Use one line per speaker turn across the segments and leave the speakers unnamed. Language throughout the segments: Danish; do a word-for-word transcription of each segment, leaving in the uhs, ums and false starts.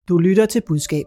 Du lytter til Budskab.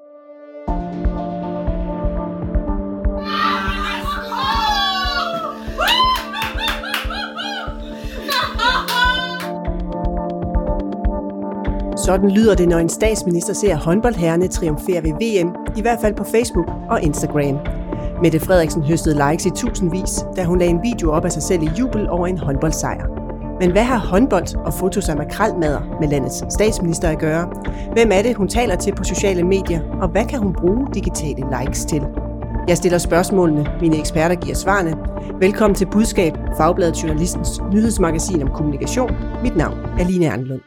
Sådan lyder det, når en statsminister ser håndboldherrerne triumfere ved V M, i hvert fald på Facebook og Instagram. Mette Frederiksen høstede likes i tusindvis, da hun lagde en video op af sig selv i jubel over en håndboldsejr. Men hvad har håndbold og fotos af makrelmadder med landets statsminister at gøre? Hvem er det, hun taler til på sociale medier, og hvad kan hun bruge digitale likes til? Jeg stiller spørgsmålene, mine eksperter giver svarene. Velkommen til Budskab, Fagbladet Journalistens nyhedsmagasin om kommunikation. Mit navn er Line Ernlund.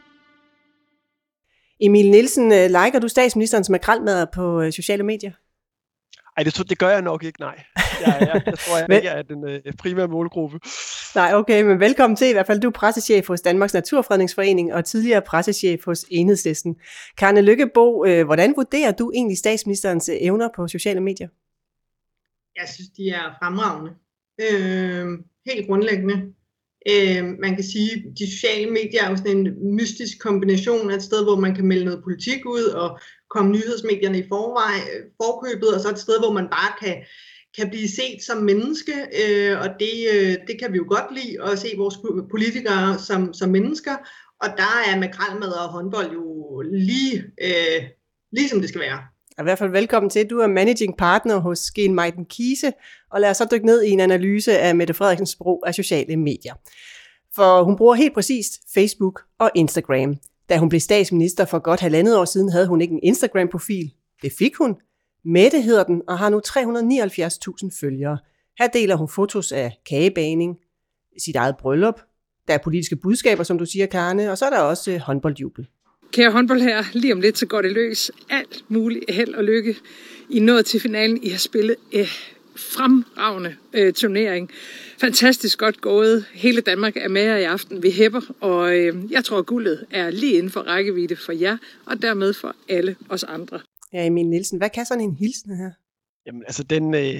Emil Nielsen, liker du statsministerens makrelmadder på sociale medier?
Ej, det, det gør jeg nok ikke, nej. Jeg, jeg, jeg tror, jeg men, ikke er den øh, primære målgruppe.
Nej, okay, men velkommen til i hvert fald. Du er pressechef hos Danmarks Naturfredningsforening og tidligere pressechef hos Enhedslisten. Karne Lykkebo, øh, hvordan vurderer du egentlig statsministerens evner på sociale medier?
Jeg synes, de er fremragende. Øh, helt grundlæggende. Øh, man kan sige, at de sociale medier er jo sådan en mystisk kombination af et sted, hvor man kan melde noget politik ud og komme nyhedsmedierne i forvej, forkøbet, og så et sted, hvor man bare kan, kan blive set som menneske, øh, og det, øh, det kan vi jo godt lide, at se vores politikere som, som mennesker, og der er makrelmadder og håndbold jo lige, øh, lige som det skal være.
I hvert fald velkommen til. Du er managing partner hos Gen Meiden Kise, og lad os så dykke ned i en analyse af Mette Frederiksens brug af sociale medier. For hun bruger helt præcist Facebook og Instagram. Da hun blev statsminister for godt halvandet år siden, havde hun ikke en Instagram-profil. Det fik hun. Mette hedder den, og har nu tre hundrede og nioghalvfjerds tusind følgere. Her deler hun fotos af kagebagning, sit eget bryllup. Der er politiske budskaber, som du siger, Karne, og så er der også håndboldjubel.
Kære håndbold her, lige om lidt så går det løs. Alt muligt held og lykke. I nået til finalen. I har spillet eh, fremragende eh, turnering. Fantastisk godt gået. Hele Danmark er med jer i aften. Vi hæpper, og eh, jeg tror, guldet er lige inden for rækkevidde for jer, og dermed for alle os andre.
Ja, Emil Nielsen, hvad kan sådan en hilsen her?
Jamen, altså, den, øh,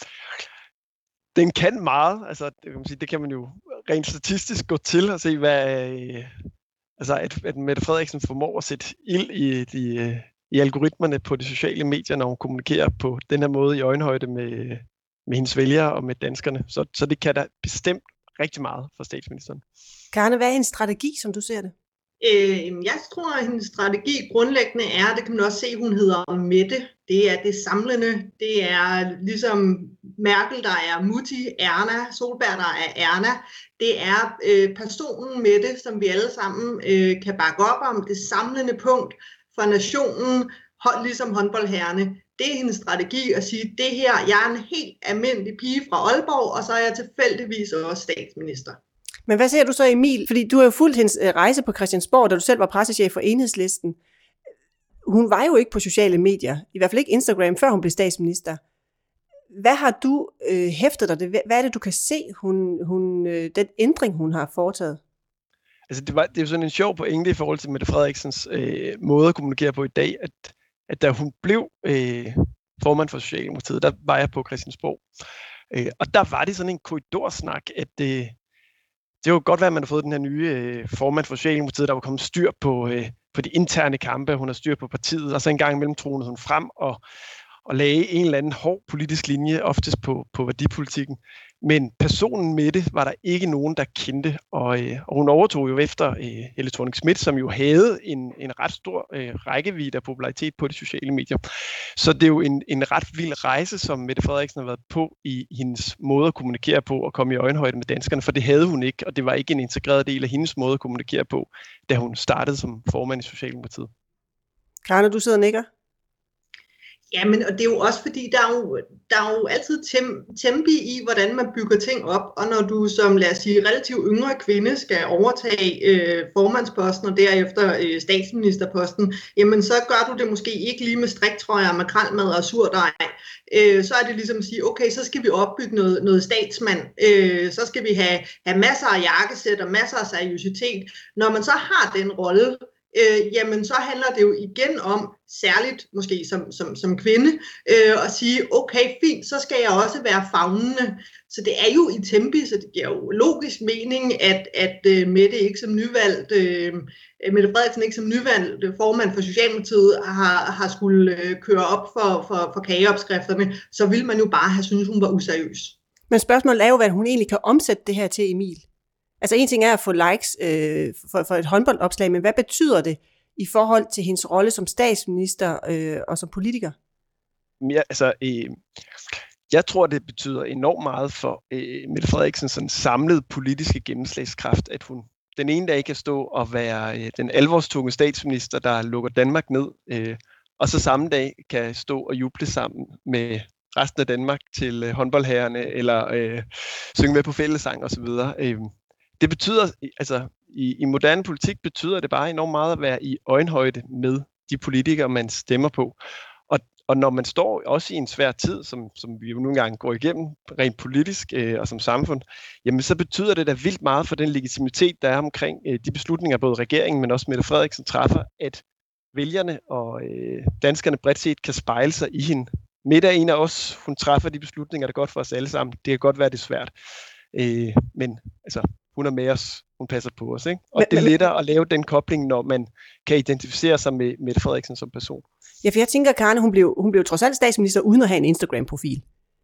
den kan meget. Altså, det kan man sige, det kan man jo rent statistisk gå til og se, hvad... Øh, Altså, at, at Mette Frederiksen formår at sætte ild i, de, i algoritmerne på de sociale medier, når hun kommunikerer på den her måde i øjenhøjde med, med hendes vælgere og med danskerne. Så, så det kan da bestemt rigtig meget for statsministeren.
Karne, hvad er hendes strategi, som du ser det?
Øh, jeg tror, at hendes strategi grundlæggende er, det kan man også se, hun hedder Mette. Det er det samlende. Det er ligesom Merkel, der er Mutti, Erna, Solberg, der er Erna. Det er øh, personen Mette, som vi alle sammen øh, kan bakke op om. Det samlende punkt for nationen, hold, ligesom håndboldherrene. Det er hendes strategi at sige, det her, jeg er en helt almindelig pige fra Aalborg, og så er jeg tilfældigvis også statsminister.
Men hvad ser du så, Emil? Fordi du har jo fulgt hendes rejse på Christiansborg, da du selv var pressechef for Enhedslisten. Hun var jo ikke på sociale medier, i hvert fald ikke Instagram, før hun blev statsminister. Hvad har du øh, hæftet dig det? Hvad er det, du kan se, hun, hun, øh, den ændring, hun har foretaget?
Altså, det, var, det er jo sådan en sjov pointe i forhold til Mette Frederiksens øh, måde at kommunikere på i dag, at, at da hun blev øh, formand for Socialdemokratiet, der var jeg på Christiansborg. Øh, og der var det sådan en korridorsnak, at øh, det var godt være, at man har fået den her nye øh, formand for Socialdemokratiet, der var kommet styr på, øh, på de interne kampe, hun har styr på partiet, og så en gang imellem tronede hun frem og og lagde en eller anden hård politisk linje, oftest på, på værdipolitikken. Men personen Mette var der ikke nogen, der kendte, og, øh, og hun overtog jo efter øh, Helle Thorning-Schmidt, som jo havde en, en ret stor øh, rækkevidde af popularitet på de sociale medier. Så det er jo en, en ret vild rejse, som Mette Frederiksen har været på i hendes måde at kommunikere på og komme i øjenhøjde med danskerne, for det havde hun ikke, og det var ikke en integreret del af hendes måde at kommunikere på, da hun startede som formand i Socialdemokratiet.
Karne, du sidder og nikker.
Jamen, og det er jo også fordi, der er jo, der er jo altid tem, tempi i, hvordan man bygger ting op, og når du som, lad os sige, relativt yngre kvinde skal overtage øh, formandsposten og derefter øh, statsministerposten, jamen så gør du det måske ikke lige med striktrøjer, makrelmad og surdej. Øh, så er det ligesom at sige, okay, så skal vi opbygge noget, noget statsmand, øh, så skal vi have, have masser af jakkesæt og masser af seriøsitet. Når man så har den rolle, øh, jamen så handler det jo igen om, særligt måske som, som, som kvinde, øh, at sige, okay, fint, så skal jeg også være favnende. Så det er jo i tempi, så det giver jo logisk mening, at, at uh, Mette ikke som nyvalgt, uh, Mette Frederiksen ikke som nyvalgt formand for Socialdemokratiet har, har skulle uh, køre op for, for, for kageopskrifterne, så ville man jo bare have syntes, hun var useriøs.
Men spørgsmålet er jo, hvad hun egentlig kan omsætte det her til, Emil. Altså en ting er at få likes øh, for, for et håndboldopslag, men hvad betyder det i forhold til hendes rolle som statsminister øh, og som politiker?
Ja, altså, øh, jeg tror, det betyder enormt meget for øh, Mette Frederiksens sådan samlede politiske gennemslagskraft, at hun den ene dag kan stå og være øh, den alvorstunge statsminister, der lukker Danmark ned, øh, og så samme dag kan stå og juble sammen med resten af Danmark til øh, håndboldherrerne, eller øh, synge med på fællessang osv. Øh, det betyder, altså i, i moderne politik betyder det bare enormt meget at være i øjenhøjde med de politikere, man stemmer på. Og, og når man står også i en svær tid, som, som vi jo nogle gange går igennem rent politisk øh, og som samfund, jamen så betyder det da vildt meget for den legitimitet, der er omkring øh, de beslutninger, både regeringen, men også Mette Frederiksen træffer, at vælgerne og øh, danskerne bredt set kan spejle sig i hende. Mette er en af os, hun træffer de beslutninger, der er godt for os alle sammen. Det kan godt være, det er svært. Øh, men altså, hun er med os, hun passer på os, ikke? Og men, det er lettere at lave den kobling, når man kan identificere sig med Mette Frederiksen som person.
Ja, for jeg tænker, Karen, hun blev, hun blev trods alt statsminister uden at have en Instagram-profil.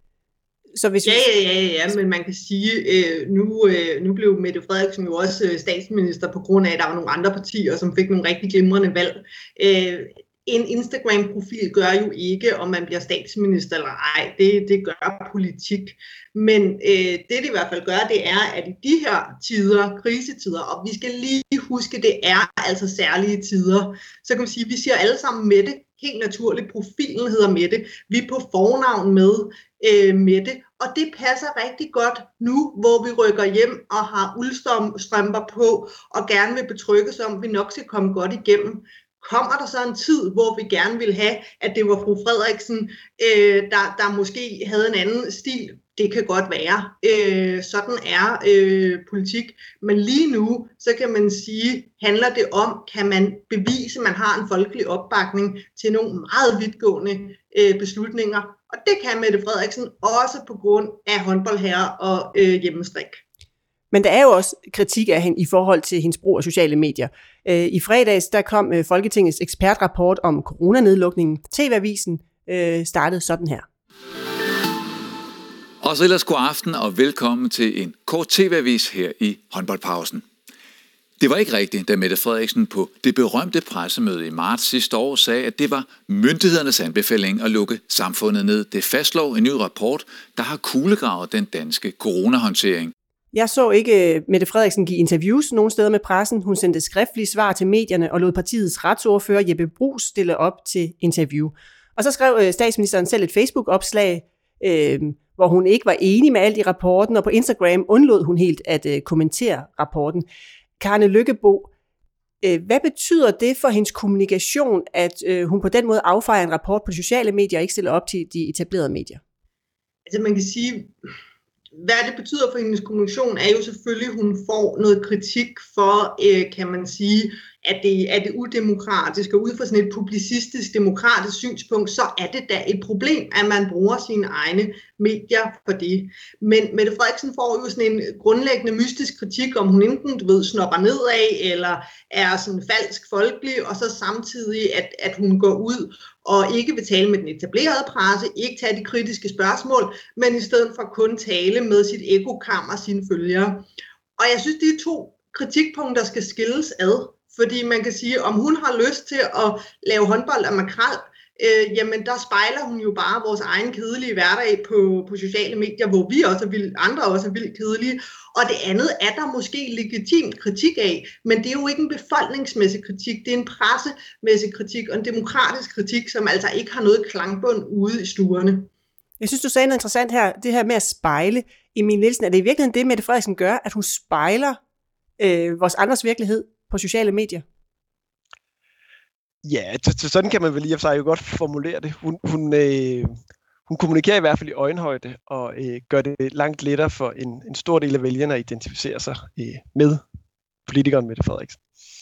Så hvis ja, ja, ja, ja, men man kan sige, øh, nu, øh, nu blev Mette Frederiksen jo også øh, statsminister på grund af, at der var nogle andre partier, som fik nogle rigtig glimrende valg. Øh, En Instagram-profil gør jo ikke, om man bliver statsminister eller ej. Det, det gør politik. Men øh, det, det i hvert fald gør, det er, at i de her tider, krisetider, og vi skal lige huske, det er altså særlige tider, så kan man sige, at vi siger alle sammen Mette. Helt naturligt, profilen hedder Mette. Vi er på fornavn med øh, Mette. Og det passer rigtig godt nu, hvor vi rykker hjem og har uldstrømper på, og gerne vil betrygges om, at vi nok skal komme godt igennem. Kommer der så en tid, hvor vi gerne vil have, at det var fru Frederiksen, øh, der, der måske havde en anden stil? Det kan godt være. Øh, sådan er øh, politik. Men lige nu, så kan man sige, handler det om, kan man bevise, at man har en folkelig opbakning til nogle meget vidtgående øh, beslutninger. Og det kan Mette Frederiksen også på grund af håndboldherrer og øh, hjemmestrik.
Men der er jo også kritik af hende i forhold til hendes brug af sociale medier. I fredags der kom Folketingets ekspertrapport om coronanedlukningen. T V-avisen startede sådan her.
Og så ellers god aften og velkommen til en kort T V-avis her i håndboldpausen. Det var ikke rigtigt, da Mette Frederiksen på det berømte pressemøde i marts sidste år sagde, at det var myndighedernes anbefaling at lukke samfundet ned. Det fastslår en ny rapport, der har kuglegravet den danske coronahåndtering.
Jeg så ikke Mette Frederiksen give interviews nogen steder med pressen. Hun sendte skriftlige svar til medierne og lod partiets retsordfører Jeppe Bruus stille op til interview. Og så skrev statsministeren selv et Facebook-opslag, øh, hvor hun ikke var enig med alt i rapporten, og på Instagram undlod hun helt at øh, kommentere rapporten. Karne Lykkebo, øh, hvad betyder det for hendes kommunikation, at øh, hun på den måde affejer en rapport på sociale medier og ikke stiller op til de etablerede medier?
Altså man kan sige, hvad det betyder for hendes kommunikation, er jo selvfølgelig, at hun får noget kritik for, øh, kan man sige, at det er det udemokratiske, og ud fra sådan et publicistisk demokratisk synspunkt, så er det da et problem, at man bruger sine egne medier for det. Men Mette Frederiksen får jo sådan en grundlæggende mystisk kritik, om hun enten, du ved, snopper nedad, eller er sådan falsk folkelig, og så samtidig, at, at hun går ud og ikke vil tale med den etablerede presse, ikke tage de kritiske spørgsmål, men i stedet for kun tale med sit ekokammer og sine følgere. Og jeg synes, de to kritikpunkter skal skilles ad. Fordi man kan sige, om hun har lyst til at lave håndbold af makrel, øh, jamen der spejler hun jo bare vores egen kedelige hverdag på, på sociale medier, hvor vi også er vildt, andre også er vildt kedelige. Og det andet er der måske legitim kritik af, men det er jo ikke en befolkningsmæssig kritik, det er en pressemæssig kritik og en demokratisk kritik, som altså ikke har noget klangbund ude i stuerne.
Jeg synes, du sagde noget interessant her, det her med at spejle. Emil Nielsen, er det i virkeligheden det, Mette Frederiksen gør, at hun spejler øh, vores andres virkelighed på sociale medier?
Ja, så sådan kan man vel i og for sig jo godt formulere det. Hun, hun, øh, hun kommunikerer i hvert fald i øjenhøjde og øh, gør det langt lettere for en, en stor del af vælgerne at identificere sig øh, med politikeren Mette Frederiksen.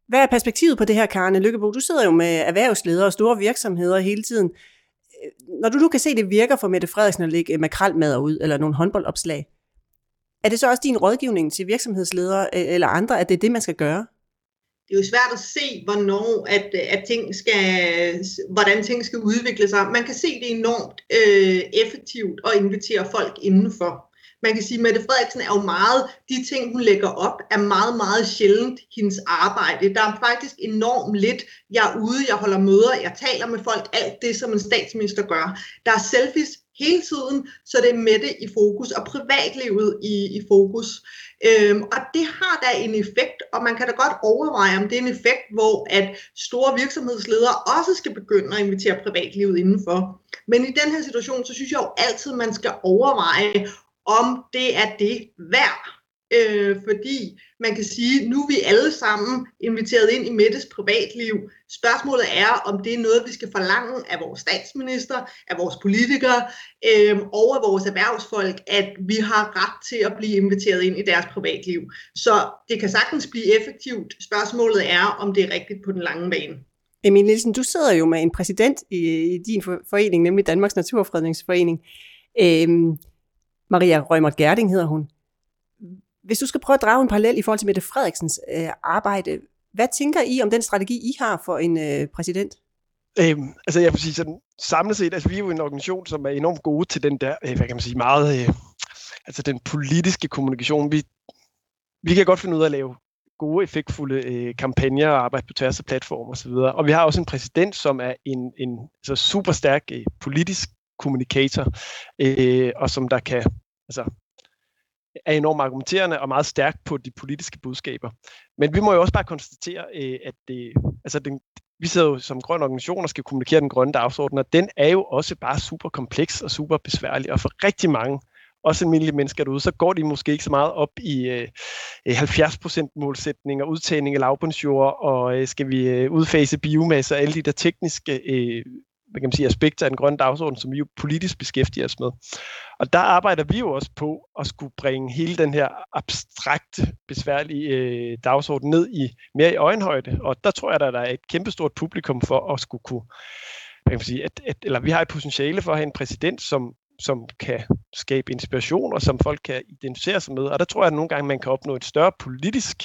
Hvad er perspektivet på det her, Karen Lykkebo? Du sidder jo med erhvervsledere og store virksomheder hele tiden. Når du nu kan se, at det virker for Mette Frederiksen at lægge makrelmadder ud, eller nogle håndboldopslag, er det så også din rådgivning til virksomhedsledere eller andre, at det er det, man skal gøre?
Det er jo svært at se, hvornår, at, at ting skal, hvordan ting skal udvikle sig. Man kan se, det er enormt øh, effektivt at invitere folk indenfor. Man kan sige, at Mette Frederiksen er jo meget, de ting, hun lægger op, er meget, meget sjældent hendes arbejde. Der er faktisk enormt lidt. Jeg er ude, jeg holder møder, jeg taler med folk, alt det, som en statsminister gør. Der er selfies hele tiden, så det er Mette i fokus, og privatlivet i, i fokus. Øhm, og det har da en effekt, og man kan da godt overveje, om det er en effekt, hvor at store virksomhedsledere også skal begynde at invitere privatlivet indenfor. Men i den her situation, så synes jeg jo altid, man skal overveje, om det er det værd. Øh, fordi man kan sige, nu er vi alle sammen inviteret ind i Mettes privatliv. Spørgsmålet er, om det er noget, vi skal forlange af vores statsminister, af vores politikere øh, og af vores erhvervsfolk, at vi har ret til at blive inviteret ind i deres privatliv. Så det kan sagtens blive effektivt. Spørgsmålet er, om det er rigtigt på den lange bane.
Emil Nielsen, du sidder jo med en præsident i, i din forening, nemlig Danmarks Naturfredningsforening. Øhm, Maria Reumert Gjerding hedder hun. Hvis du skal prøve at drage en parallel i forhold til Mette Frederiksens øh, arbejde, hvad tænker I om den strategi, I har for en øh, præsident?
Øhm, altså jeg vil sige sådan, samlet set, altså vi er jo en organisation, som er enormt gode til den der, øh, hvad kan man sige, meget, øh, altså den politiske kommunikation. Vi, vi kan godt finde ud af at lave gode, effektfulde øh, kampagner og arbejde på tværs af platformer osv. Og vi har også en præsident, som er en, en altså super stærk øh, politisk kommunikator, øh, og som der kan, altså er enormt argumenterende og meget stærk på de politiske budskaber. Men vi må jo også bare konstatere, øh, at det, altså den, vi sidder jo som grøn organisation og skal kommunikere den grønne dagsorden, og den er jo også bare super kompleks og super besværlig, og for rigtig mange, også almindelige mennesker derude, så går de måske ikke så meget op i øh, halvfjerds procent målsætning og udtagning af lavbundsjord, og øh, skal vi øh, udfase biomasse og alle de der tekniske øh, hvad kan man sige, aspekter af den grønne dagsorden, som vi jo politisk beskæftiger os med. Og der arbejder vi jo også på at skulle bringe hele den her abstrakte, besværlige øh, dagsorden ned i mere i øjenhøjde. Og der tror jeg, at der er et kæmpestort publikum for at skulle kunne, hvad kan man sige, at, at, eller vi har et potentiale for at have en præsident, som, som kan skabe inspiration, og som folk kan identificere sig med. Og der tror jeg, at nogle gange man kan opnå et større politisk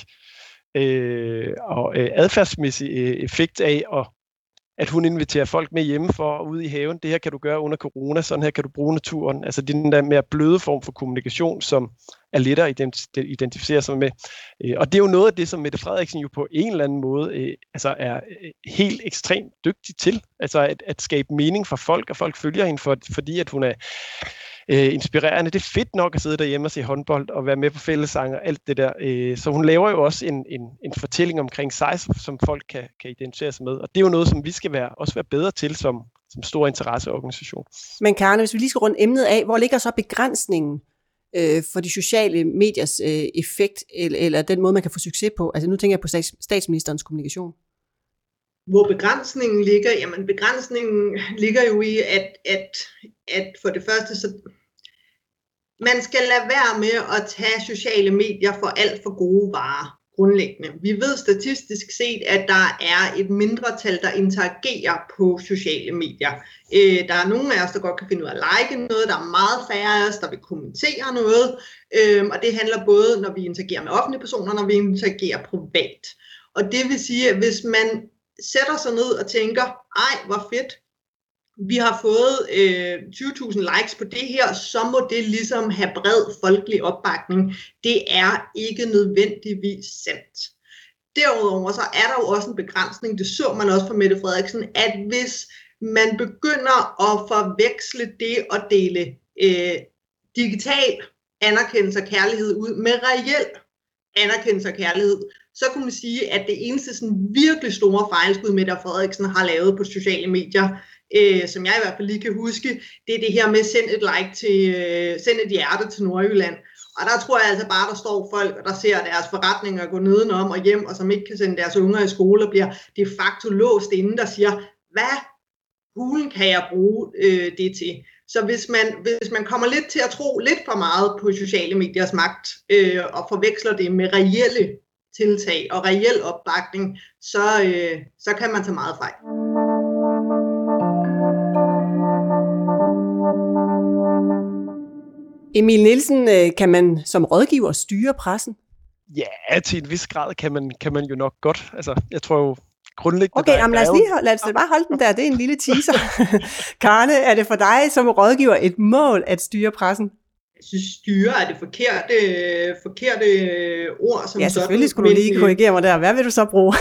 øh, og øh, adfærdsmæssig øh, effekt af at at hun inviterer folk med hjemme for ude i haven. Det her kan du gøre under corona, sådan her kan du bruge naturen. Altså det er den der mere bløde form for kommunikation, som er lettere at identificere sig med. Og det er jo noget af det, som Mette Frederiksen jo på en eller anden måde altså er helt ekstremt dygtig til. Altså at, at skabe mening for folk, og folk følger hende, for, fordi at hun er øh, inspirerende. Det er fedt nok at sidde derhjemme og se håndbold og være med på fællessang og alt det der. Øh, så hun laver jo også en, en, en fortælling omkring sig, som folk kan, kan identificere sig med. Og det er jo noget, som vi skal være, også være bedre til som, som stor interesseorganisation.
Men Karen, hvis vi lige skal runde emnet af, hvor ligger så begrænsningen øh, for de sociale mediers øh, effekt, eller, eller den måde, man kan få succes på? Altså nu tænker jeg på stats, statsministerens kommunikation.
Hvor begrænsningen ligger? Jamen begrænsningen ligger jo i, at, at, at for det første, så man skal lade være med at tage sociale medier for alt for gode varer, grundlæggende. Vi ved statistisk set, at der er et mindretal, der interagerer på sociale medier. Øh, der er nogle af os, der godt kan finde ud af at like noget, der er meget færre af os, der vil kommentere noget, øh, og det handler både, når vi interagerer med offentlige personer, når vi interagerer privat. Og det vil sige, at hvis man sætter sig ned og tænker, ej, hvor fedt, vi har fået øh, tyve tusind likes på det her, så må det ligesom have bred folkelig opbakning. Det er ikke nødvendigvis sandt. Derudover så er der jo også en begrænsning, det så man også fra Mette Frederiksen, at hvis man begynder at forveksle det at dele øh, digital anerkendelse og kærlighed ud med reel anerkendelse og kærlighed, så kunne man sige, at det eneste sådan virkelig store fejlskud, Mette Frederiksen har lavet på sociale medier, øh, som jeg i hvert fald lige kan huske, det er det her med send et like til, øh, send et hjerte til Nordjylland. Og der tror jeg altså bare, der står folk, der ser deres forretninger gå nedenom og hjem, og som ikke kan sende deres unger i skole, og bliver de facto låst inden, der siger, hvad hulen kan jeg bruge øh, det til? Så hvis man, hvis man kommer lidt til at tro lidt for meget på sociale mediers magt, øh, og forveksler det med reelle tiltag og reel opbakning, så, øh, så kan man tage meget fejl.
Emil Nielsen, kan man som rådgiver styre pressen?
Ja, til en vis grad kan man, kan man jo nok godt. Altså, jeg tror jo grundlæggende...
Okay, jamen, lad os lige lad os bare holde den der. Det er en lille teaser. Karne, er det for dig som rådgiver et mål at styre pressen?
Jeg synes, styre er det forkerte, forkerte ord. Som
ja, selvfølgelig sådan, skulle du lige korrigere mig der. Hvad vil du så bruge?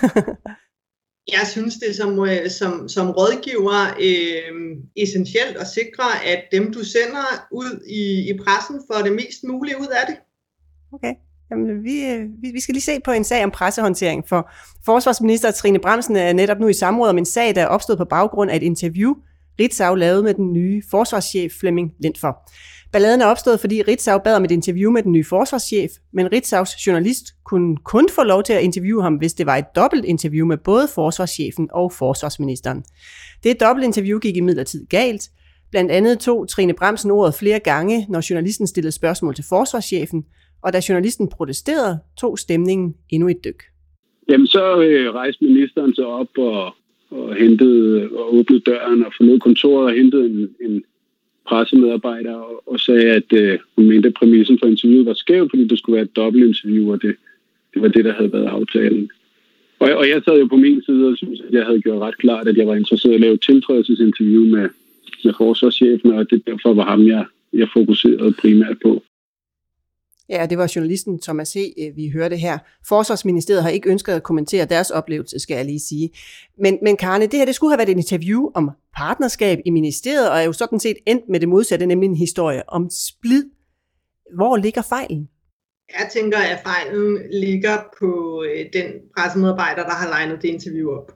Jeg synes, det er som, som, som rådgiver øh, essentielt at sikre, at dem, du sender ud i, i pressen, får det mest mulige ud af det.
Okay. Jamen, vi, vi, vi skal lige se på en sag om pressehåndtering, for forsvarsminister Trine Bramsen er netop nu i samråd om en sag, der er opstået på baggrund af et interview, Ritzau lavede med den nye forsvarschef Flemming Lindfer. Balladen er opstået, fordi Ritzau bad om et interview med den nye forsvarschef, men Ritzaus journalist kunne kun få lov til at interviewe ham, hvis det var et dobbelt interview med både forsvarschefen og forsvarsministeren. Det dobbeltinterview gik imidlertid galt. Blandt andet tog Trine Bramsen ordet flere gange, når journalisten stillede spørgsmål til forsvarschefen, og da journalisten protesterede, tog stemningen endnu et dyk.
Jamen så øh, rejste ministeren sig op og, og hentede og åbnede døren og forlod kontoret og hentede en, en pressemedarbejder og, og sagde, at øh, hun mente, at præmissen for interviewet var skæv, fordi det skulle være et dobbeltinterview, og det, det var det, der havde været aftalen. Og, og jeg sad jo på min side og synes, at jeg havde gjort ret klart, at jeg var interesseret i at lave et tiltrædelsesinterview med, med forsvarschefen, og det derfor var ham, jeg, jeg fokuserede primært på.
Ja, det var journalisten Thomas C., vi hørte her. Forsvarsministeriet har ikke ønsket at kommentere deres oplevelse, skal jeg lige sige. Men, men Karne, det her det skulle have været et interview om partnerskab i ministeriet, og er jo sådan set endt med det modsatte, nemlig en historie om splid. Hvor ligger fejlen?
Jeg tænker, at fejlen ligger på den pressemedarbejder, der har legnet det interview op.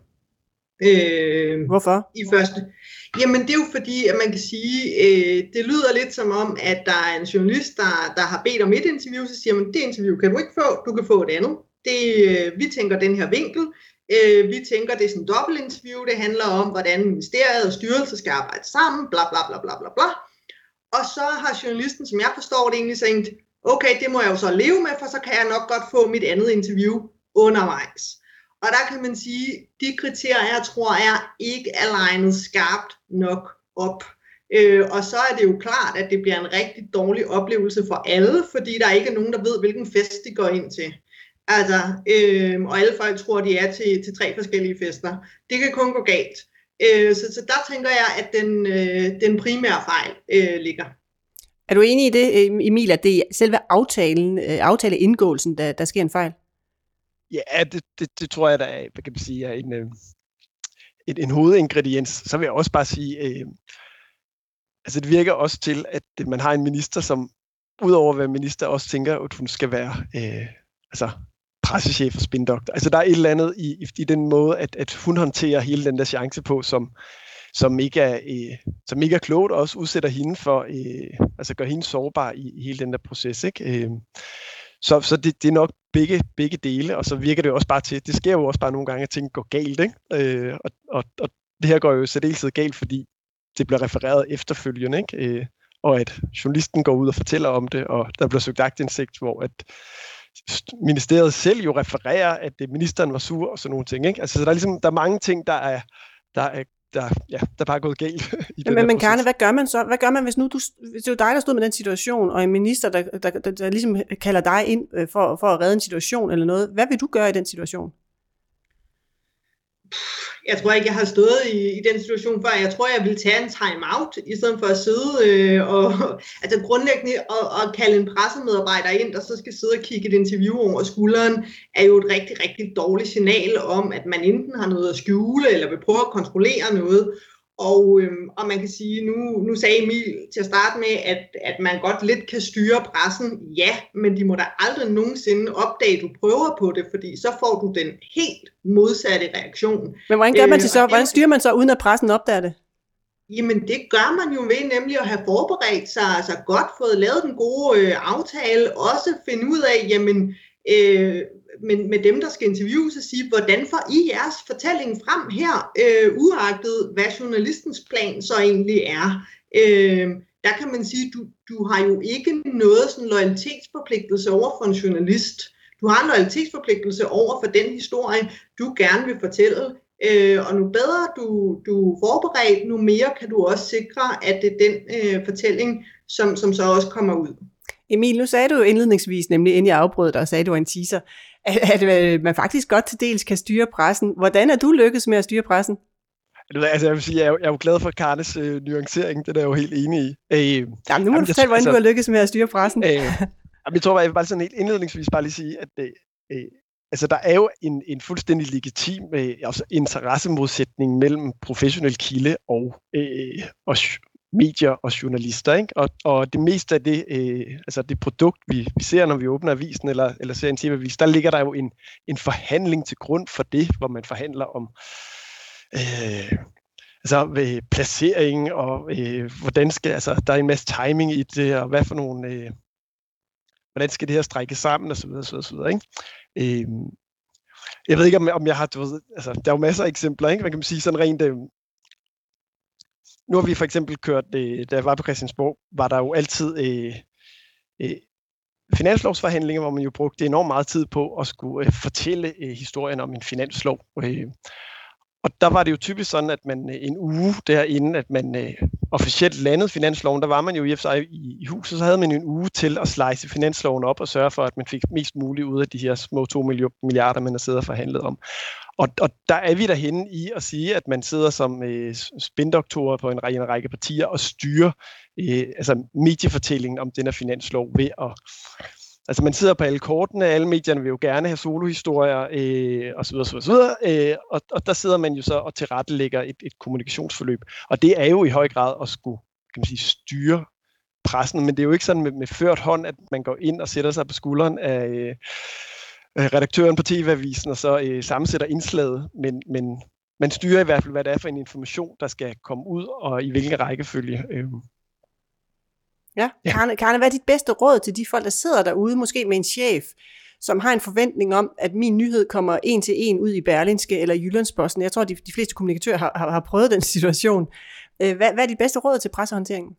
Øh, Hvorfor?
I første. Jamen det er jo fordi, at man kan sige, øh, det lyder lidt som om, at der er en journalist, der, der har bedt om et interview, så siger man, det interview kan du ikke få, du kan få et andet. Det, øh, vi tænker den her vinkel, øh, vi tænker det er sådan en dobbeltinterview, det handler om, hvordan ministeriet og styrelse skal arbejde sammen, bla bla bla bla bla bla. Og så har journalisten, som jeg forstår det, egentlig tænkt, okay, det må jeg jo så leve med, for så kan jeg nok godt få mit andet interview undervejs. Og der kan man sige, de kriterier, jeg tror, er ikke er legnet skarpt nok op. Øh, og så er det jo klart, at det bliver en rigtig dårlig oplevelse for alle, fordi der ikke er nogen, der ved, hvilken fest de går ind til. Altså, øh, og alle folk tror, de er til, til tre forskellige fester. Det kan kun gå galt. Øh, så, så der tænker jeg, at den, øh, den primære fejl øh, ligger.
Er du enig i det, Emil, at det er selve aftalen, aftaleindgåelsen, der, der sker en fejl?
Ja, det, det, det tror jeg, der er, hvad kan man sige, er en, en, en hovedingrediens. Så vil jeg også bare sige, øh, altså det virker også til, at man har en minister, som udover at være minister, også tænker, at hun skal være øh, altså pressechef og spindoktor. Altså der er et eller andet i, i den måde, at, at hun håndterer hele den der chance på, som, som, ikke er, øh, som ikke er klogt, og også udsætter hende for, øh, altså gør hende sårbar i, i hele den der proces, ikke? Øh, Så, så det, det er nok begge, begge dele, og så virker det jo også bare til, det sker jo også bare nogle gange, at ting går galt, ikke? Øh, og, og, og det her går jo særdeleshed galt, fordi det bliver refereret efterfølgende, ikke? Øh, og at journalisten går ud og fortæller om det, og der bliver søgt aktindsigt, hvor at ministeriet selv jo refererer, at ministeren var sur og sådan nogle ting, ikke? Altså så der er ligesom, der er mange ting, der er, der er Der, ja, der er bare gået galt i den
Men, men Karne, hvad gør man så? Hvad gør man, hvis nu du, hvis det er dig, der stod med den situation, og en minister, der, der, der, der ligesom kalder dig ind for, for at redde en situation eller noget? Hvad vil du gøre i den situation?
Jeg tror ikke, jeg har stået i, i den situation før. Jeg tror, jeg vil tage en time-out, i stedet for at sidde øh, og altså grundlæggende at, at kalde en pressemedarbejder ind, der så skal sidde og kigge et interview over skulderen, er jo et rigtig, rigtig dårligt signal om, at man enten har noget at skjule, eller vil prøve at kontrollere noget. Og, øhm, og man kan sige, nu, nu sagde Emil til at starte med, at, at man godt lidt kan styre pressen. Ja, men de må da aldrig nogensinde opdage, at du prøver på det, fordi så får du den helt modsatte reaktion.
Men hvordan gør man det så? Hvordan styrer man så, uden at pressen opdager det?
Jamen det gør man jo ved nemlig at have forberedt sig, altså godt fået lavet den gode øh, aftale, også finde ud af, jamen... Øh, men med dem, der skal interviews, og sige, hvordan får I jeres fortælling frem her, øh, uagtet hvad journalistens plan så egentlig er. Øh, der kan man sige, du, du har jo ikke noget sådan loyalitetsforpligtelse over for en journalist. Du har en loyalitetsforpligtelse over for den historie, du gerne vil fortælle, øh, og nu bedre du, du er forberedt, nu mere kan du også sikre, at det er den øh, fortælling, som, som så også kommer ud.
Emil, nu sagde du jo indledningsvis, nemlig inden jeg afbrød dig og sagde, at du var en teaser, at, at man faktisk godt til dels kan styre pressen. Hvordan er du lykkedes med at styre pressen?
Altså, jeg vil sige, jeg er jo, jeg er jo glad for Karnes øh, nuancering, det er jeg jo helt enig i. Øh,
jamen, nu må
jamen,
du fortælle, hvordan altså, du har lykkedes med at styre pressen.
Øh, jamen, jeg tror, jeg vil bare sådan helt indledningsvis bare lige sige, at øh, øh, altså, der er jo en, en fuldstændig legitim øh, altså, interessemodsætning mellem professionel kilde og, øh, og medier og journalister, ikke? Og, og det meste af det, øh, altså det produkt, vi, vi ser, når vi åbner avisen eller, eller ser en T V-avis, der ligger der jo en, en forhandling til grund for det, hvor man forhandler om øh, altså ved placering og øh, hvordan skal, altså der er en masse timing i det, og hvad for nogle, øh, hvordan skal det her strække sammen, og så videre, så videre, så videre, ikke? Øh, jeg ved ikke, om, om jeg har, du ved, altså der er jo masser af eksempler, ikke? Man kan sige sådan rent, øh, nu har vi for eksempel kørt, øh, da jeg var på Christiansborg, var der jo altid øh, øh, finanslovsforhandlinger, hvor man jo brugte enormt meget tid på at skulle øh, fortælle øh, historien om en finanslov. Øh, og der var det jo typisk sådan, at man øh, en uge derinde, at man øh, officielt landede finansloven, der var man jo i, i, i huset, så havde man en uge til at slice finansloven op og sørge for, at man fik mest muligt ud af de her små to milliarder, man har siddet og forhandlet om. Og, og der er vi derhenne i at sige, at man sidder som øh, spindoktorer på en række, en række partier og styrer øh, altså mediefortællingen om den her finanslov ved at... Altså man sidder på alle kortene, alle medierne vil jo gerne have solohistorier øh, osv. osv., osv. Øh, og, og der sidder man jo så og tilrettelægger et, et kommunikationsforløb. Og det er jo i høj grad at skulle, kan man sige, styre pressen, men det er jo ikke sådan med, med ført hånd, at man går ind og sætter sig på skulderen af... Øh, redaktøren på T V-avisen og så øh, sammensætter indslaget, men, men man styrer i hvert fald, hvad det er for en information, der skal komme ud, og i hvilken rækkefølge. Øh.
Ja, Karne, Karne, hvad er dit bedste råd til de folk, der sidder derude, måske med en chef, som har en forventning om, at min nyhed kommer en til en ud i Berlingske eller Jyllandsposten? Jeg tror, de, de fleste kommunikatører har, har, har prøvet den situation. Hvad, hvad er dit bedste råd til pressehåndteringen?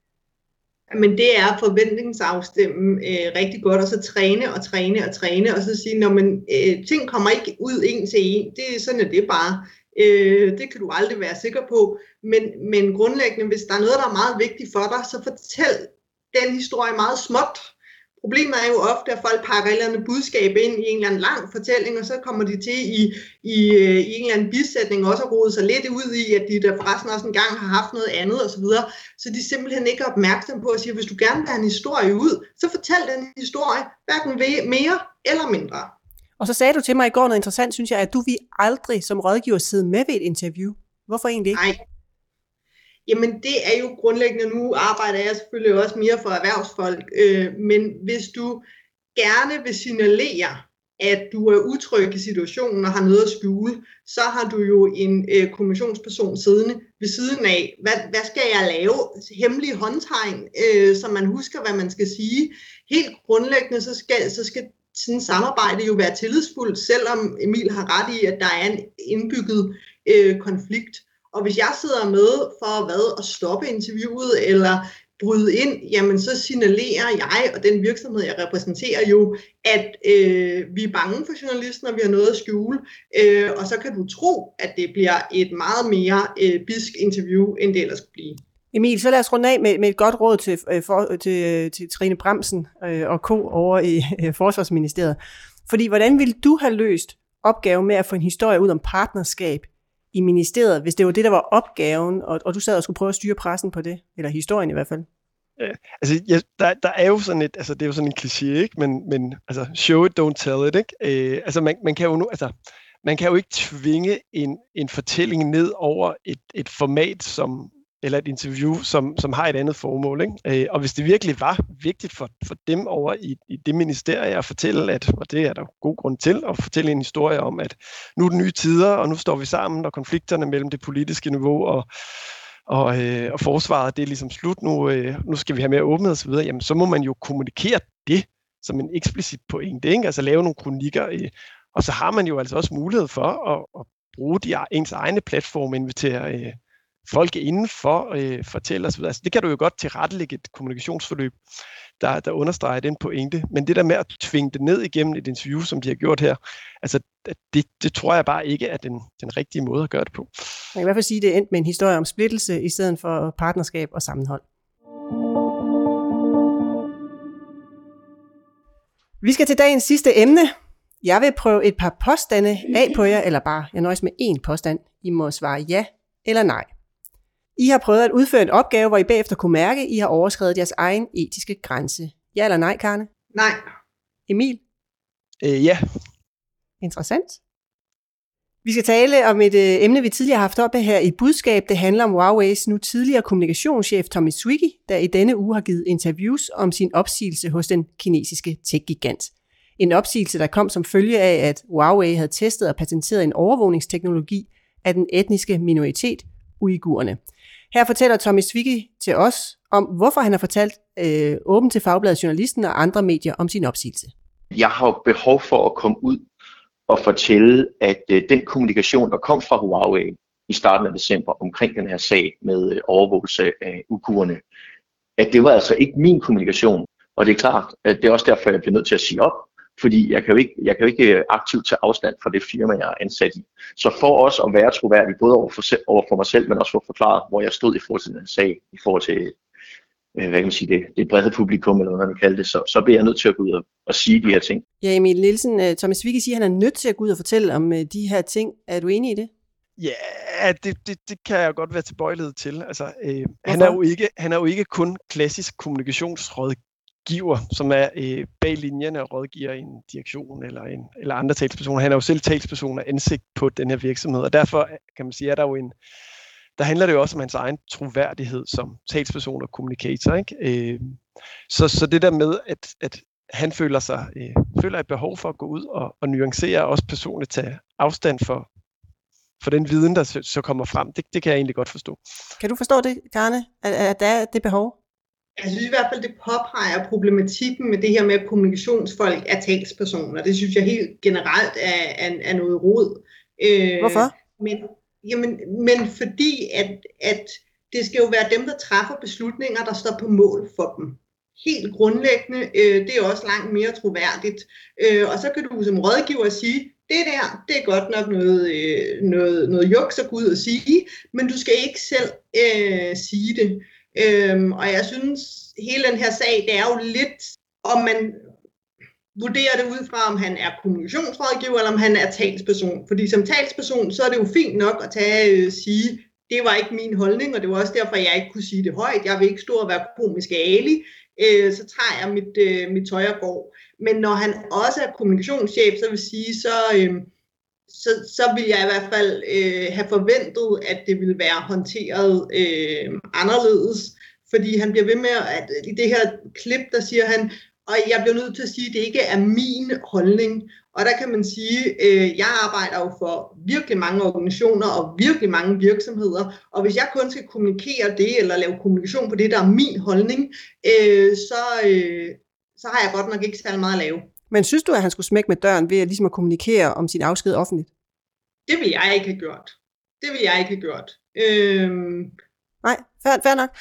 Men det er at forventningsafstemme øh, rigtig godt, og så træne og træne og træne, og så sige, når man, øh, ting kommer ikke ud en til en, det er sådan, at det er bare, øh, det kan du aldrig være sikker på, men, men grundlæggende, hvis der er noget, der er meget vigtigt for dig, så fortæl den historie meget småt. Problemet er jo ofte, at folk pakker et eller andet budskab ind i en eller anden lang fortælling, og så kommer de til i, i, i en eller anden bisætning også at rode sig lidt ud i, at de der forresten også engang har haft noget andet osv. Så, så de simpelthen ikke er opmærksomme på at sige, at hvis du gerne vil have en historie ud, så fortæl den historie, hverken mere eller mindre. Og
så sagde du til mig i går noget interessant, synes jeg, at du vil aldrig som rådgiver sidde med ved et interview. Hvorfor egentlig ikke?
Nej. Jamen det er jo grundlæggende, nu arbejder jeg selvfølgelig også mere for erhvervsfolk, øh, men hvis du gerne vil signalere, at du er utryg i situationen og har noget at skjule, så har du jo en øh, kommunikationsperson siddende ved siden af. Hvad, hvad skal jeg lave? Hemmelige håndtegn, øh, så man husker, hvad man skal sige. Helt grundlæggende, så skal, så skal sådan et samarbejde jo være tillidsfuldt, selvom Emil har ret i, at der er en indbygget øh, konflikt. Og hvis jeg sidder med for hvad, at stoppe interviewet eller bryde ind, jamen så signalerer jeg og den virksomhed, jeg repræsenterer jo, at øh, vi er bange for journalisten, og vi har noget at skjule. Øh, og så kan du tro, at det bliver et meget mere øh, bisk interview, end det ellers skulle blive.
Emil, så lad os runde af med, med et godt råd til, for, til, til Trine Bramsen øh, og ko over i øh, Forsvarsministeriet. Fordi hvordan ville du have løst opgaven med at få en historie ud om partnerskab i ministeriet, hvis det var det, der var opgaven, og, og du sad og skulle prøve at styre pressen på det, eller historien i hvert fald?
Ja, altså, ja, der, der er jo sådan et, altså det er jo sådan en kliché, ikke? Men, men altså, show it, don't tell it, ikke? Øh, altså man, man kan jo nu, altså, man kan jo ikke tvinge en, en fortælling ned over et, et format, som, eller et interview, som, som har et andet formål, ikke? Øh, og hvis det virkelig var vigtigt for, for dem over i, i det ministerie at fortælle, at, og det er der god grund til, at fortælle en historie om, at nu er det nye tider, og nu står vi sammen, og konflikterne mellem det politiske niveau og, og, øh, og forsvaret, det er ligesom slut, nu, øh, nu skal vi have mere åbenhed osv., jamen så må man jo kommunikere det som en eksplicit pointe, ikke? Altså lave nogle kronikker, øh, og så har man jo altså også mulighed for at, at bruge de, ens egne platforme, invitere øh, folk indenfor, øh, fortælle osv. Altså, det kan du jo godt tilrettelægge et kommunikationsforløb der, der understreger den pointe. Men det der med at tvinge det ned igennem et interview, som de har gjort her, altså det, det tror jeg bare ikke er den, den rigtige måde at gøre det på.
Man kan i hvert fald sige, at det er endt med en historie om splittelse i stedet for partnerskab og sammenhold. Vi skal til dagens sidste emne. Jeg vil prøve et par påstande af på jer, eller bare, jeg nøjes med én påstand. I må svare ja eller nej. I har prøvet at udføre en opgave, hvor I bagefter kunne mærke, at I har overskredet jeres egen etiske grænse. Ja eller nej, Karne?
Nej.
Emil?
Øh, ja.
Interessant. Vi skal tale om et øh, emne, vi tidligere har haft oppe her i Budskab. Det handler om Huaweis nu tidligere kommunikationschef Tommy Zwicky, der i denne uge har givet interviews om sin opsigelse hos den kinesiske tech-gigant. En opsigelse, der kom som følge af, at Huawei havde testet og patenteret en overvågningsteknologi af den etniske minoritet, uigurerne. Her fortæller Tommy Zwicky til os om, hvorfor han har fortalt øh, åbent til Fagbladet Journalisten og andre medier om sin opsigelse.
Jeg har behov for at komme ud og fortælle, at øh, den kommunikation, der kom fra Huawei i starten af december omkring den her sag med øh, overvågelse af uigurerne, at det var altså ikke min kommunikation. Og det er klart, at det er også derfor, jeg bliver nødt til at sige op, fordi jeg kan jo ikke, jeg kan jo ikke aktivt tage afstand fra det firma, jeg er ansat i. Så for os at være troværdig, både over for, over for mig selv, men også for at forklare, hvor jeg stod i forhold til den sag, i forhold til øh, hvad kan man sige, det, det brede publikum, eller hvad man kalder det, så, så bliver jeg nødt til at gå ud og, og sige de her ting.
Ja, Emil Nielsen, Tommy Zwicky siger, at han er nødt til at gå ud og fortælle om de her ting. Er du enig i det?
Ja, det, det, det kan jeg godt være tilbøjelighed til. Altså, øh, han, er jo ikke, han er jo ikke kun klassisk kommunikationsrådgiver, som er øh, bag linjerne og rådgiver en direktion eller, en, eller andre talspersoner. Han er jo selv talsperson og ansigt på den her virksomhed, og derfor kan man sige, at der er jo en, der handler det jo også om hans egen troværdighed som talsperson og kommunikator, ikke? Øh, så, så det der med, at, at han føler sig øh, føler et behov for at gå ud og, og nuancere, og også personligt tage afstand for, for den viden, der så, så kommer frem. Det, det kan jeg egentlig godt forstå.
Kan du forstå det, Karne, at, at der er det behov?
Jeg synes i hvert fald, det påpeger problematikken med det her med, at kommunikationsfolk er talspersoner. Det synes jeg helt generelt er, er, er noget rod.
Øh, Hvorfor?
Men, jamen, men fordi, at, at det skal jo være dem, der træffer beslutninger, der står på mål for dem. Helt grundlæggende, øh, det er også langt mere troværdigt. Øh, og så kan du som rådgiver sige, det der, det er godt nok noget, øh, noget, noget juks at gå ud og sige, men du skal ikke selv øh, sige det. Øhm, og jeg synes, hele den her sag, det er jo lidt, om man vurderer det ud fra, om han er kommunikationsrådgiver, eller om han er talsperson. Fordi som talsperson, så er det jo fint nok at tage øh, sige, det var ikke min holdning, og det var også derfor, jeg ikke kunne sige det højt. Jeg vil ikke stå og være komisk ærlig. Øh, så tager jeg mit, øh, mit tøj og går. Men når han også er kommunikationschef, så vil sige, så... Øh, Så, så vil jeg i hvert fald øh, have forventet, at det ville være håndteret øh, anderledes, fordi han bliver ved med, at i det her klip, der siger han, og jeg bliver nødt til at sige, at det ikke er min holdning. Og der kan man sige, øh, jeg arbejder jo for virkelig mange organisationer og virkelig mange virksomheder, og hvis jeg kun skal kommunikere det, eller lave kommunikation på det, der er min holdning, øh, så, øh, så har jeg godt nok ikke særlig meget at lave.
Men synes du, at han skulle smække med døren ved at, ligesom at kommunikere om sin afsked offentligt?
Det vil jeg ikke have gjort. Det vil jeg ikke have gjort. Øhm...
Nej, fair, fair nok.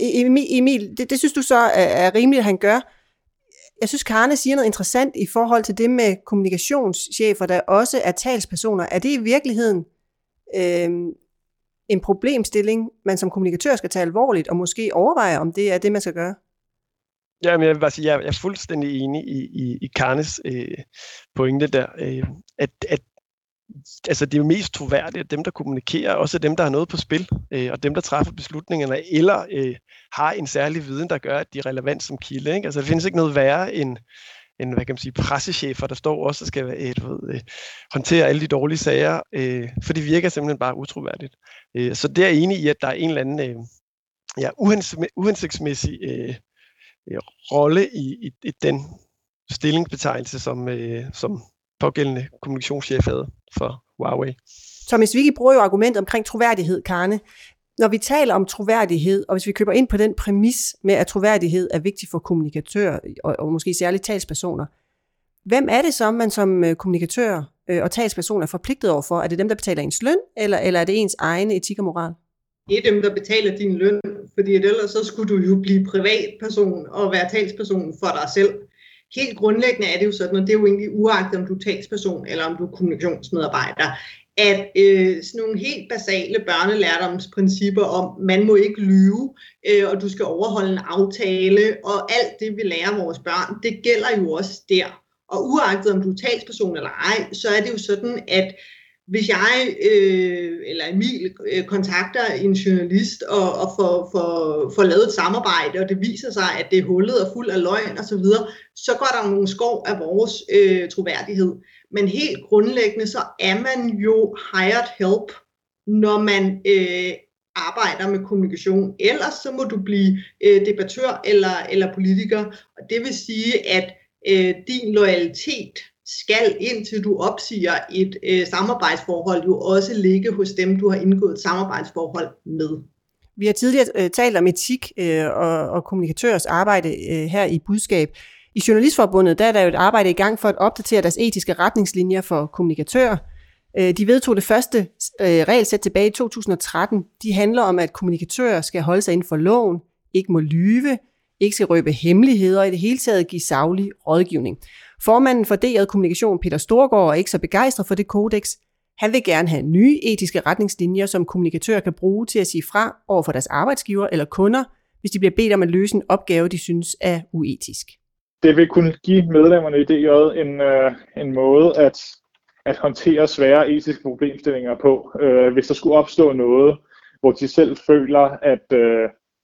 Emil, det, det synes du så er, er rimeligt, at han gør. Jeg synes, Karne siger noget interessant i forhold til det med kommunikationschefer, der også er talspersoner. Er det i virkeligheden øhm, en problemstilling, man som kommunikatør skal tage alvorligt, og måske overveje, om det er det, man skal gøre?
Ja, men jeg vil bare sige, jeg er fuldstændig enig i, i, i Karnes øh, pointe der, øh, at, at altså, det er jo mest troværdigt, at dem, der kommunikerer, også er dem, der har noget på spil, øh, og dem, der træffer beslutningerne, eller øh, har en særlig viden, der gør, at de er relevant som kilde. Ikke? Altså, der findes ikke noget værre end, end hvad kan man sige, pressechefer, der står også og skal øh, du ved, øh, håndtere alle de dårlige sager, øh, for det virker simpelthen bare utroværdigt. Øh, så det er jeg enig i, at der er en eller anden øh, ja, uhensigtsmæssig øh, rolle i, i, i den stillingsbetegnelse, som, øh, som pågældende kommunikationschef havde for Huawei.
Tommy Zwicky bruger jo argument omkring troværdighed, Karne. Når vi taler om troværdighed, og hvis vi køber ind på den præmis med, at troværdighed er vigtig for kommunikatører, og, og måske særligt talspersoner, hvem er det så, man som kommunikatør øh, og talsperson er forpligtet overfor? Er det dem, der betaler ens løn, eller, eller er det ens egen etik og moral?
det er dem, der betaler din løn, fordi ellers så skulle du jo blive privatperson og være talsperson for dig selv. Helt grundlæggende er det jo sådan, og det er jo egentlig uagtet, om du er talsperson eller om du er kommunikationsmedarbejder, at øh, sådan nogle helt basale børnelærdomsprincipper om, man må ikke lyve, øh, og du skal overholde en aftale, og alt det, vi lærer vores børn, det gælder jo også der. Og uagtet om du er talsperson eller ej, så er det jo sådan, at hvis jeg øh, eller Emil øh, kontakter en journalist og, og får, får, får lavet et samarbejde, og det viser sig, at det er hullet og fuld af løgn osv., så, så går der nogle skov af vores øh, troværdighed. Men helt grundlæggende, så er man jo hired help, når man øh, arbejder med kommunikation. Ellers så må du blive øh, debattør eller, eller politiker. Og det vil sige, at øh, din loyalitet skal, indtil du opsiger et øh, samarbejdsforhold, jo også ligge hos dem, du har indgået et samarbejdsforhold med.
Vi har tidligere øh, talt om etik øh, og, og kommunikatørers arbejde øh, her i Budskab. I Journalistforbundet der er der jo et arbejde i gang for at opdatere deres etiske retningslinjer for kommunikatører. Øh, de vedtog det første øh, regelsæt tilbage i to tusind og tretten. De handler om, at kommunikatører skal holde sig inden for loven, ikke må lyve, ikke skal røbe hemmeligheder og i det hele taget give saglig rådgivning. Formanden for D J Kommunikation, Peter Storgård, er ikke så begejstret for det kodeks. Han vil gerne have nye etiske retningslinjer, som kommunikatører kan bruge til at sige fra over for deres arbejdsgiver eller kunder, hvis de bliver bedt om at løse en opgave, de synes er uetisk.
Det vil kunne give medlemmerne i D J en, øh, en måde at, at håndtere svære etiske problemstillinger på, øh, hvis der skulle opstå noget, hvor de selv føler, at, øh,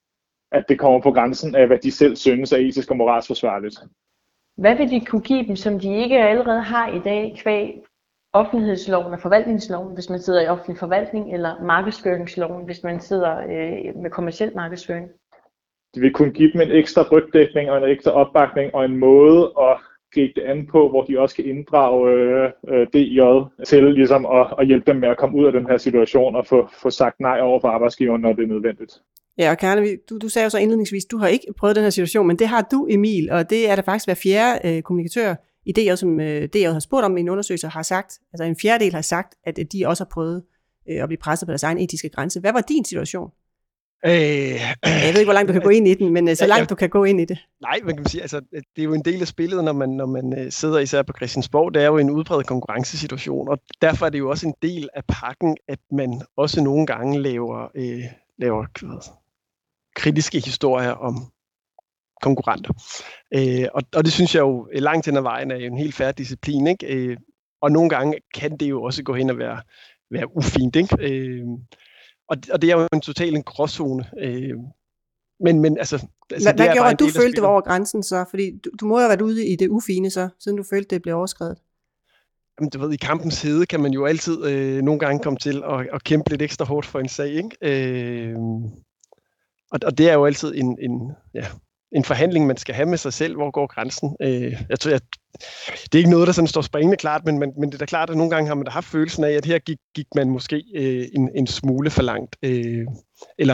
at det kommer på grænsen af, hvad de selv synes er etisk og moralsk forsvarligt.
Hvad vil de kunne give dem, som de ikke allerede har i dag, kvæg offentlighedsloven og forvaltningsloven, hvis man sidder i offentlig forvaltning, eller markedsføringsloven, hvis man sidder øh, med kommerciel markedsføring?
De vil kunne give dem en ekstra rygdækning og en ekstra opbakning og en måde at gribe det an på, hvor de også kan inddrage øh, D J til ligesom at, at hjælpe dem med at komme ud af den her situation og få, få sagt nej over for arbejdsgiveren, når det er nødvendigt.
Ja, og Karen, du, du sagde jo så indledningsvis, du har ikke prøvet den her situation, men det har du, Emil, og det er der faktisk hver fjerde øh, kommunikatør i D J, som øh, D J har spurgt om i en undersøgelse, har sagt, altså en fjerdedel har sagt, at de også har prøvet øh, at blive presset på deres egen etiske grænse. Hvad var din situation?
Øh,
jeg ved ikke, hvor langt du kan gå ind i den, men øh, så langt ja, du kan gå ind i det.
Nej, man kan sige, altså, det er jo en del af spillet, når man, når man øh, sidder især på Christiansborg. Det er jo en udbredt konkurrencesituation, og derfor er det jo også en del af pakken, at man også nogle gange laver, øh, laver kritiske historier om konkurrenter. Øh, og, og det synes jeg jo langt hen ad vejen er en helt fair disciplin, ikke? Øh, og nogle gange kan det jo også gå hen og være, være ufint, ikke? Øh, og, og det er jo en total en gråzone. Øh, men, men altså... altså
Hvad, hvad gjorde, at du følte, det var over grænsen så? Fordi du, du må jo have været ude i det ufine så, siden du følte, det blev overskredet.
Jamen, du ved, i kampens hede kan man jo altid øh, nogle gange komme til at, at kæmpe lidt ekstra hårdt for en sag, ikke? Øh, og, og det er jo altid en, en, ja, en forhandling, man skal have med sig selv. Hvor går grænsen? Øh, jeg tror, jeg, det er ikke noget, der sådan står springende klart, men, men, men det er da klart, at nogle gange har man da haft følelsen af, at her gik, gik man måske øh, en, en smule for langt. Øh, eller...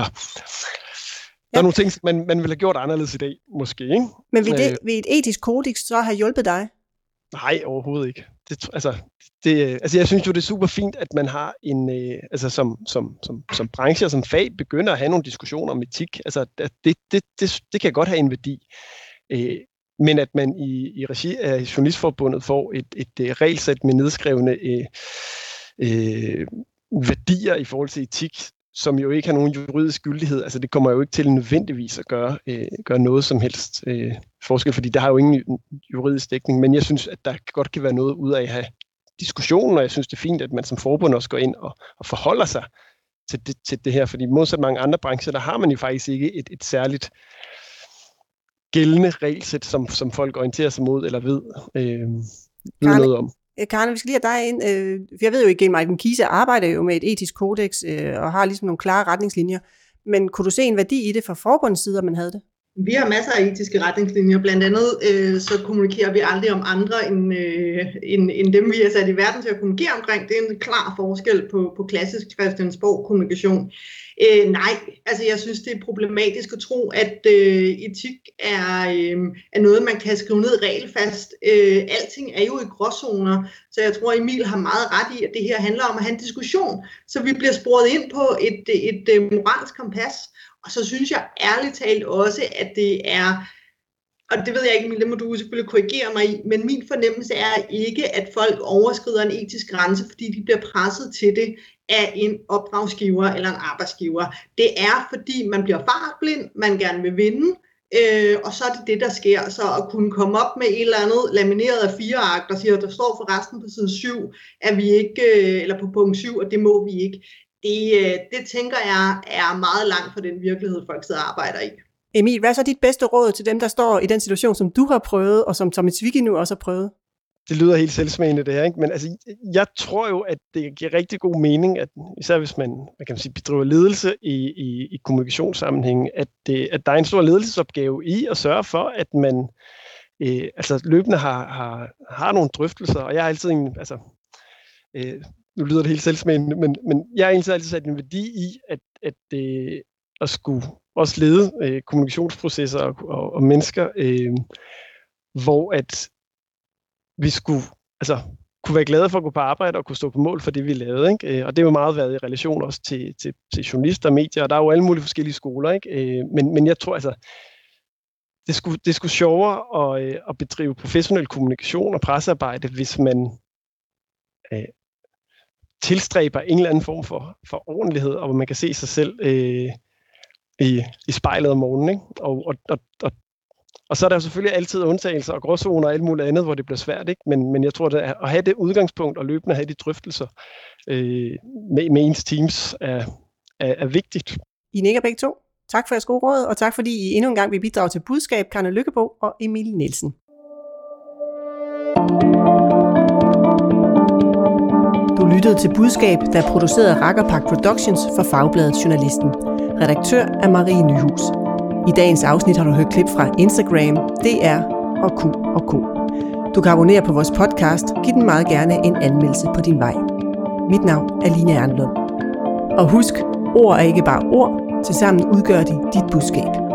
Der er nogle ting, man, man ville have gjort anderledes i dag, måske, ikke?
Men vil, det, øh, vil et etisk kodeks så have hjulpet dig?
Nej, overhovedet ikke. Det, altså, det, altså, jeg synes jo, det er super fint, at man har en, øh, altså som, som, som, som branche og som fag begynder at have nogle diskussioner om etik. Altså, det, det, det, det kan godt have en værdi. Øh, men at man i, i regi af Journalistforbundet får et, et, et regelsæt med nedskrevne øh, øh, værdier i forhold til etik, som jo ikke har nogen juridisk gyldighed. Altså det kommer jo ikke til nødvendigvis at gøre, øh, gøre noget som helst øh, forskel, fordi der har jo ingen juridisk dækning, men jeg synes, at der godt kan være noget ud af at have diskussionen, og jeg synes, det er fint, at man som forbund også går ind og, og forholder sig til det, til det her, fordi modsat mange andre brancher, der har man jo faktisk ikke et, et særligt gældende regelsæt, som, som folk orienterer sig mod eller ved, øh, ved noget om.
Karen, vi skal lige have dig ind, øh, for jeg ved jo ikke, at Maiken Kiese arbejder jo med et etisk kodeks øh, og har ligesom nogle klare retningslinjer, men kunne du se en værdi i det fra forbundets side, at man havde det?
Vi har masser af etiske retningslinjer, blandt andet øh, så kommunikerer vi aldrig om andre end, øh, end, end dem, vi er sat i verden til at kommunikere omkring. Det er en klar forskel på, på klassisk Christiansborg kommunikation. Øh, nej, altså jeg synes, det er problematisk at tro, at øh, etik er, øh, er noget, man kan skrive ned regelfast. Øh, alting er jo i gråzoner, så jeg tror, Emil har meget ret i, at det her handler om at have en diskussion, så vi bliver sporet ind på et, et, et moralsk kompas. Og så synes jeg ærligt talt også, at det er, og det ved jeg ikke, Emil, det må du selvfølgelig korrigere mig i, men min fornemmelse er ikke, at folk overskrider en etisk grænse, fordi de bliver presset til det af en opdragsgiver eller en arbejdsgiver. Det er, fordi man bliver fartblind, man gerne vil vinde, øh, og så er det det, der sker. Så at kunne komme op med et eller andet lamineret af fire ark, der siger, at der står for resten på side syv, at vi ikke, eller på punkt syv, og det må vi ikke. Det, det tænker jeg er meget langt fra den virkelighed, folk sidder og arbejder i.
Emil, hvad er så dit bedste råd til dem, der står i den situation, som du har prøvet, og som Tommy Zwicky nu også har prøvet?
Det lyder helt selvsmagende det her, ikke? Men altså, jeg tror jo, at det giver rigtig god mening, at især hvis man, hvad kan man sige, bedriver ledelse i, i, i kommunikationssammenhæng, at, det, at der er en stor ledelsesopgave i at sørge for, at man øh, altså løbende har, har, har nogle drøftelser, og jeg har altid en, altså, øh, nu lyder det helt selvsmagende, men, men jeg har altid altid sat en værdi i, at, at, øh, at skulle også lede øh, kommunikationsprocesser og, og, og mennesker, øh, hvor at vi skulle altså, kunne være glade for at gå på arbejde og kunne stå på mål for det, vi lavede. Ikke? Og det har jo meget været i relation også til, til, til journalister og medier, og der er jo alle mulige forskellige skoler. Ikke? Men, men jeg tror altså, det skulle, det skulle sjovere at, at bedrive professionel kommunikation og pressearbejde, hvis man øh, tilstræber en eller anden form for, for ordentlighed, og hvor man kan se sig selv øh, i, i spejlet om morgenen. Ikke? Og, og, og, og, og så er der jo selvfølgelig altid undtagelser og gråzoner og alt muligt andet, hvor det bliver svært. Ikke? Men, men jeg tror, at at have det udgangspunkt og løbende have de drøftelser øh, med, med ens teams er, er, er vigtigt.
I nikker begge to. Tak for jeres gode råd, og tak fordi I endnu en gang vil bidrage til budskab, Karne Lykkebo og Emil Nielsen. Du lyttede til Budskab, der er produceret af Rakkerpak Productions for Fagbladet Journalisten. Redaktør er Marie Nyhus. I dagens afsnit har du hørt klip fra Instagram, D R og Q og K. Du kan abonnere på vores podcast. Giv den meget gerne en anmeldelse på din vej. Mit navn er Line Ernlund. Og husk, ord er ikke bare ord. Tilsammen udgør de dit budskab.